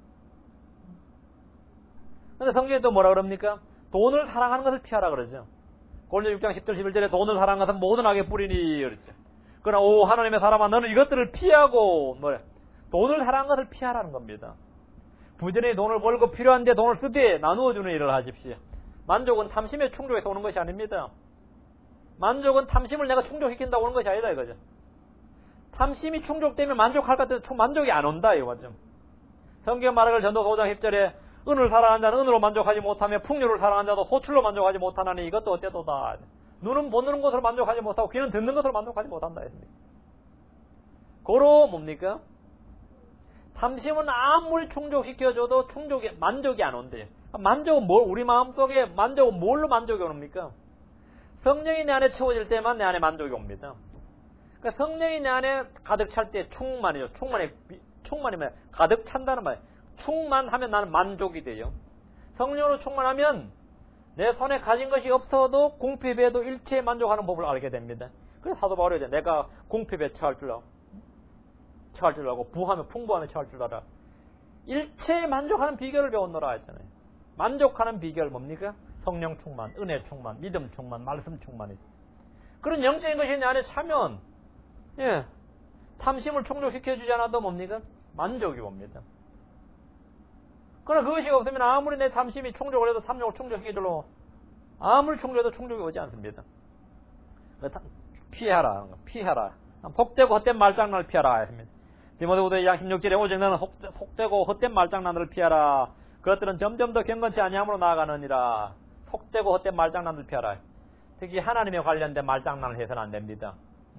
근데 성경에 또 뭐라 그럽니까? 돈을 사랑하는 것을 피하라 그러죠. 골로새 6장 10절 11절에 돈을 사랑하는 것은 모든 악의 뿌리니 그랬죠. 그러나 오 하나님의 사람아 너는 이것들을 피하고 돈을 사랑하는 것을 피하라는 겁니다. 부지런히 돈을 벌고 필요한데 돈을 쓰되 나누어 주는 일을 하십시오. 만족은 탐심의 충족에서 오는 것이 아닙니다. 만족은 탐심을 내가 충족시킨다고 오는 것이 아니다 이거죠. 탐심이 충족되면 만족할 것 같아도 만족이 안 온다 이거죠. 성경 말하길 전도서 5장 10절에 은을 사랑하는 자는 은으로 만족하지 못하며 풍류를 사랑하는 자도 호출로 만족하지 못하나니 이것도 어때도다. 눈은 보는 것으로 만족하지 못하고 귀는 듣는 것으로 만족하지 못한다 했습니다. 고로 뭡니까? 탐심은 아무리 충족시켜줘도 만족이 안 온대요. 만족은 우리 마음속에 만족은 뭘로 만족이 옵니까? 성령이 내 안에 채워질 때만 내 안에 만족이 옵니다. 그러니까 성령이 내 안에 가득 찰 때 충만이죠. 충만이면 가득 찬다는 말이에요. 충만하면 나는 만족이 돼요. 성령으로 충만하면 내 손에 가진 것이 없어도 궁핍에도 일체에 만족하는 법을 알게 됩니다. 그래서 사도 바울이 내가 궁핍에 처할 줄 알고 부하며 풍부하며 처할 줄 알아. 일체에 만족하는 비결을 배웠노라 했잖아요. 만족하는 비결 뭡니까? 성령 충만, 은혜 충만, 믿음 충만, 말씀 충만이죠. 그런 영적인 것이 내 안에 차면 탐심을 충족시켜주지 않아도 뭡니까? 만족이 옵니다. 그러나 그것이 없으면 아무리 내 탐심이 충족을 해도 탐욕을 충족시키도록 아무리 충족해도 충족이 오지 않습니다. 피하라. 속되고 헛된 말장난을 피하라. 디모데후서 2장 16절에 오직 너는 속되고 헛된 말장난을 피하라. 그것들은 점점 더 경건치 아니함으로 나아가느니라. 속되고 헛된 말장난을 피하라. 특히 하나님에 관련된 말장난을 해서는 안 됩니다.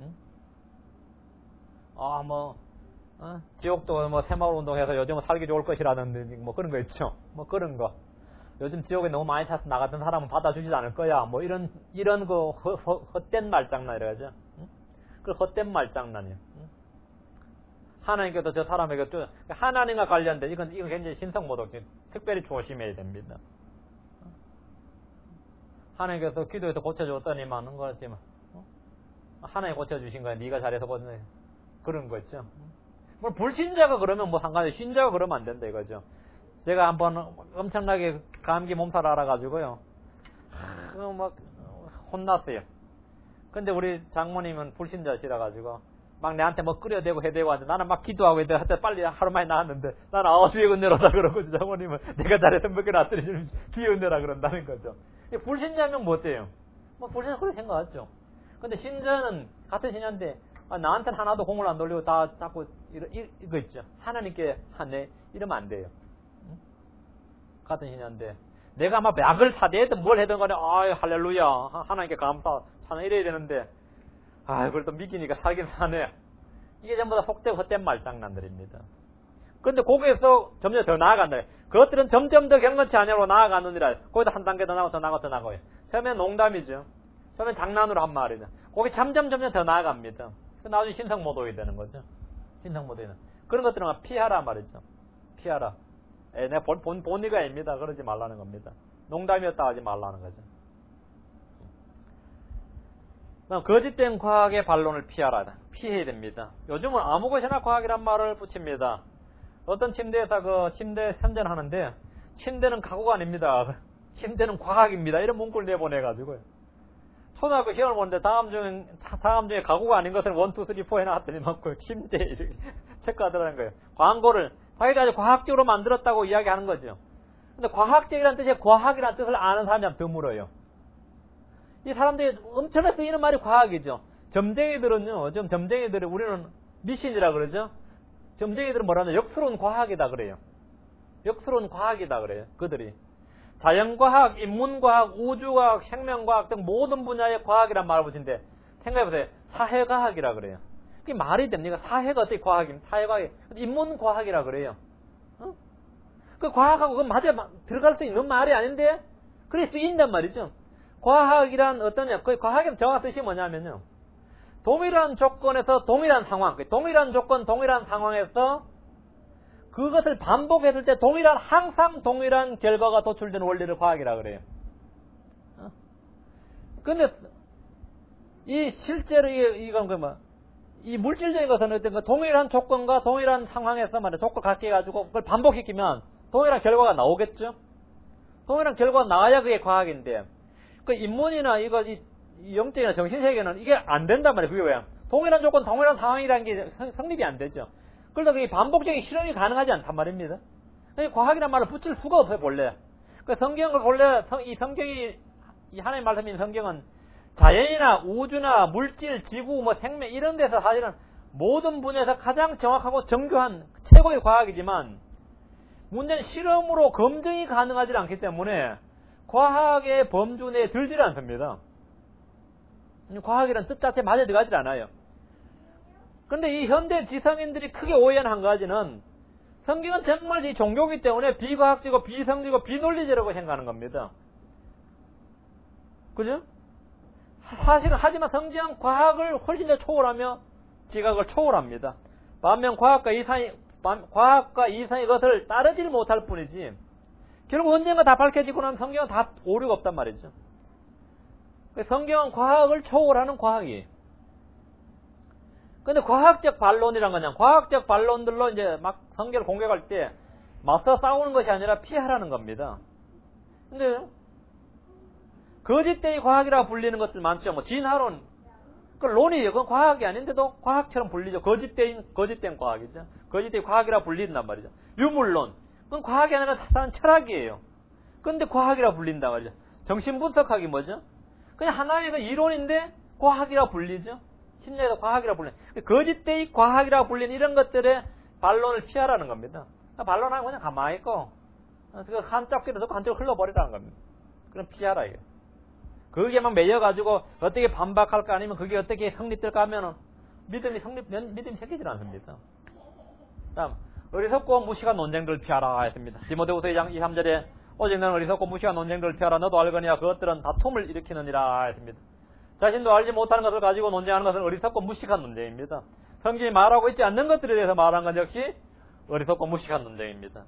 지옥도 새마을 운동해서 요즘은 살기 좋을 것이라는 그런 거 있죠. 그런 거. 요즘 지옥에 너무 많이 차서 나갔던 사람은 받아주지도 않을 거야. 이런 거 헛된 말장난이라죠. 그 헛된 말장난이에요. 하나님께서 저 사람에게 하나님과 관련된 이건 굉장히 신성모독 특별히 조심해야 됩니다. 하나님께서 기도해서 고쳐줬더니만 한 거지만 하나님 고쳐주신 거야. 네가 잘해서 고쳐 그런 거 있죠. 불신자가 그러면 상관없어요. 신자가 그러면 안 된다 이거죠. 제가 한번 엄청나게 감기 몸살 알아가지고요. 혼났어요. 근데 우리 장모님은 불신자시라가지고 막 내한테 끓여대고 해대고 하는데 나는 막 기도하고 했는데 빨리 하루 만에 나왔는데 나는 주의 은혜로다 그러고 장모님은 내가 잘해서 먹여놨더니 주의 은혜라 그런다는 거죠. 불신자면 뭐 어때요? 불신자 그렇게 생각하죠. 근데 신자는 같은 신자인데 나한테는 하나도 공을 안 돌리고 다 자꾸 이거 있죠. 하나님께 하네 이러면 안 돼요. 같은 신자인데 내가 막 약을 사대든 뭘 하든 간에 할렐루야 하나님께 감사 찬양 이래야 되는데 그걸 또 믿기니까 살긴 사네. 이게 전부 다 속되고 헛된 말장난들입니다. 그런데 거기에서 점점 더 나아간다. 그것들은 점점 더 경건치 아니하고 나아가느니라. 거기다 한 단계 더 나가고 더 나가고 더 나가요. 처음엔 농담이죠. 처음엔 장난으로 한 말이죠. 거기 점점 더 나아갑니다. 나중에 신성모독이 되는 거죠. 신성모독이. 그런 것들은 피하라 말이죠. 피하라. 내 본의가 아닙니다. 그러지 말라는 겁니다. 농담이었다 하지 말라는 거죠. 거짓된 과학의 반론을 피해야 됩니다. 요즘은 아무 것이나 과학이란 말을 붙입니다. 어떤 침대에서 침대 선전하는데 침대는 가구가 아닙니다. 침대는 과학입니다. 이런 문구를 내보내가지고요. 초등학교 시험을 보는데 다음 중에 가구가 아닌 것을 1, 2, 3, 4 해놨더니 침대 이렇게 체크하더라는 거예요. 광고를 자기가 아주 과학적으로 만들었다고 이야기하는 거죠. 근데 과학적이라는 뜻이 과학이라는 뜻을 아는 사람이 참 드물어요. 이 사람들이 엄청나게 쓰이는 말이 과학이죠. 점쟁이들은요, 점쟁이들이 우리는 미신이라 그러죠. 점쟁이들은 뭐라냐, 역스러운 과학이다 그래요. 역스러운 과학이다 그래요. 그들이. 자연과학, 인문과학, 우주과학, 생명과학 등 모든 분야의 과학이란 말을 붙인데 생각해보세요. 사회과학이라 그래요. 그게 말이 됩니까? 사회가 어떻게 과학입니까? 사회과학이. 인문과학이라 그래요. 그 과학하고 그건 맞아 들어갈 수 있는 말이 아닌데 그래 쓰인단 말이죠. 과학이란 어떠냐? 그 과학의 정확한 뜻이 뭐냐면요. 동일한 조건에서 동일한 상황, 동일한 조건, 동일한 상황에서 그것을 반복했을 때 항상 동일한 결과가 도출되는 원리를 과학이라 그래요. 근데 이 실제로 이건 이 물질적인 것은 어떤 그 동일한 조건과 동일한 상황에서 말이야 조건 같게 해가지고 그걸 반복시키면 동일한 결과가 나오겠죠. 동일한 결과가 나와야 그게 과학인데 그 인문이나 이 영적이나 정신세계는 이게 안 된단 말이에요. 그게 왜? 동일한 조건, 동일한 상황이라는 게 성립이 안 되죠. 그래서 그게 반복적인 실험이 가능하지 않단 말입니다. 과학이란 말을 붙일 수가 없어요, 본래. 그 성경을 본래, 이 성경이, 이 하나님 말씀인 성경은 자연이나 우주나 물질, 지구, 생명 이런 데서 사실은 모든 분야에서 가장 정확하고 정교한 최고의 과학이지만 문제는 실험으로 검증이 가능하지 않기 때문에 과학의 범주 내에 들질 않습니다. 과학이란 뜻 자체에 맞아 들어가질 않아요. 그런데 이 현대 지성인들이 크게 오해하는 한 가지는 성경은 정말 이 종교이기 때문에 비과학적이고 비성리고 비논리적이라고 생각하는 겁니다. 그죠? 사실은 하지만 성경은 과학을 훨씬 더 초월하며 지각을 초월합니다. 반면 과학과 이상의 것을 따르지를 못할 뿐이지 결국 언젠가 다 밝혀지고 나면 성경은 다 오류가 없단 말이죠. 성경은 과학을 초월하는 과학이에요. 근데 과학적 반론이란 거냐? 과학적 반론들로 이제 막 성경을 공격할 때 맞서 싸우는 것이 아니라 피하라는 겁니다. 근데 거짓되이 과학이라고 불리는 것들 많죠. 진화론, 그 논이에요. 그건 과학이 아닌데도 과학처럼 불리죠. 거짓된 과학이죠. 거짓된 과학이라고 불린단 말이죠. 유물론, 그건 과학이 아니라 사실은 철학이에요. 근데 과학이라고 불린단 말이죠. 정신분석학이 뭐죠? 그냥 하나의 그 이론인데 과학이라고 불리죠. 심리에서 과학이라고 불리는. 거짓되이 과학이라고 불리는 이런 것들의 반론을 피하라는 겁니다. 반론하면 그냥 가만히 있고 한쪽 귀로 듣고 한쪽 흘러버리라는 겁니다. 그럼 피하라 이거. 거기에만 매여가지고 어떻게 반박할까 아니면 그게 어떻게 성립될까 하면은 믿음이 생기질 않습니다. 다음 어리석고 무식한 논쟁들을 피하라 했습니다. 디모데후서 2장 2, 3절에 오직 너는 어리석고 무식한 논쟁들을 피하라. 너도 알거니와 그것들은 다툼을 일으키느니라 했습니다. 자신도 알지 못하는 것을 가지고 논쟁하는 것은 어리석고 무식한 논쟁입니다. 성경이 말하고 있지 않는 것들에 대해서 말하는 건 역시 어리석고 무식한 논쟁입니다.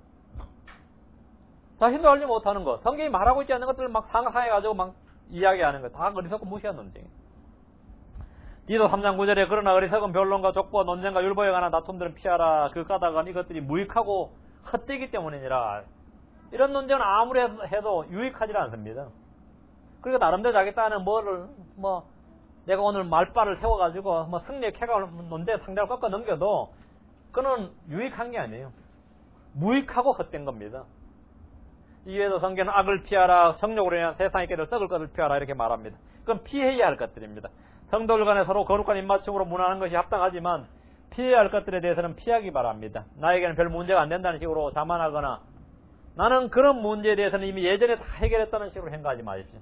자신도 알지 못하는 것, 성경이 말하고 있지 않는 것들을 막 상상해가지고 막 이야기하는 것, 다 어리석고 무식한 논쟁입니다. 디도 3장 9절에 그러나 어리석은 변론과 족보, 논쟁과 율법에 관한 다툼들은 피하라. 그 까닭은 이것들이 무익하고 헛되기 때문이니라. 이런 논쟁은 아무리 해도 유익하지 않습니다. 그리고 나름대로 자기 딴에는 내가 오늘 말발을 세워가지고 승리의 쾌감을 논쟁 상대를 꺾어 넘겨도 그는 유익한 게 아니에요. 무익하고 헛된 겁니다. 이외에도 성경은 악을 피하라, 성욕으로 인한 세상에 깨를 썩을 것을 피하라 이렇게 말합니다. 그건 피해야 할 것들입니다. 성도들 간에 서로 거룩한 입맞춤으로 문화하는 것이 합당하지만 피해야 할 것들에 대해서는 피하기 바랍니다. 나에게는 별 문제가 안 된다는 식으로 자만하거나 나는 그런 문제에 대해서는 이미 예전에 다 해결했다는 식으로 생각하지 마십시오.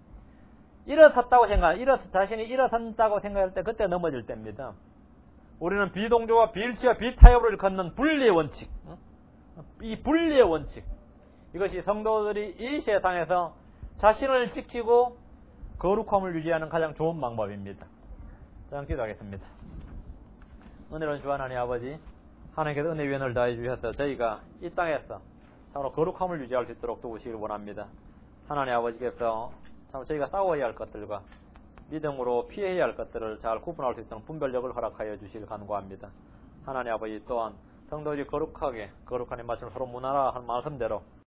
자신이 일어선다고 생각할 때 그때 넘어질 때입니다. 우리는 비동조와 비일치와 비타협을 걷는 분리의 원칙, 이 분리의 원칙, 이것이 성도들이 이 세상에서 자신을 지키고 거룩함을 유지하는 가장 좋은 방법입니다. 자, 기도하겠습니다. 은혜로운 주 하나님 아버지, 하나님께서 은혜 위원을 다해 주셔서 저희가 이 땅에서 참으로 거룩함을 유지할 수 있도록 도우시길 원합니다. 하나님 아버지께서 참 저희가 싸워야 할 것들과 믿음으로 피해야 할 것들을 잘 구분할 수 있도록 분별력을 허락하여 주시길 간구합니다. 하나님 아버지 또한 성도들이 거룩한 입맞춤을 서로 문하라 한 말씀대로